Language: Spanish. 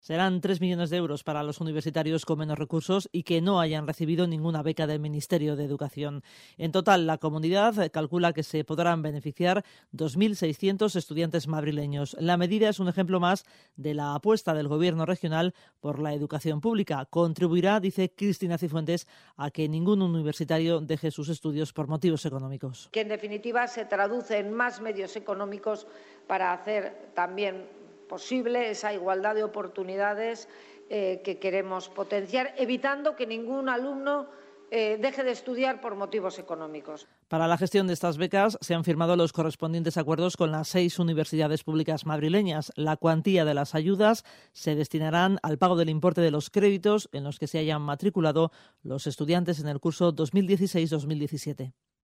Serán 3 millones de euros para los universitarios con menos recursos y que no hayan recibido ninguna beca del Ministerio de Educación. En total, la comunidad calcula que se podrán beneficiar 2.600 estudiantes madrileños. La medida es un ejemplo más de la apuesta del Gobierno regional por la educación pública. Contribuirá, dice Cristina Cifuentes, a que ningún universitario deje sus estudios por motivos económicos. Que en definitiva se traduce en más medios económicos para hacer también posible esa igualdad de oportunidades que queremos potenciar, evitando que ningún alumno deje de estudiar por motivos económicos. Para la gestión de estas becas se han firmado los correspondientes acuerdos con las 6 universidades públicas madrileñas. La cuantía de las ayudas se destinarán al pago del importe de los créditos en los que se hayan matriculado los estudiantes en el curso 2016-2017.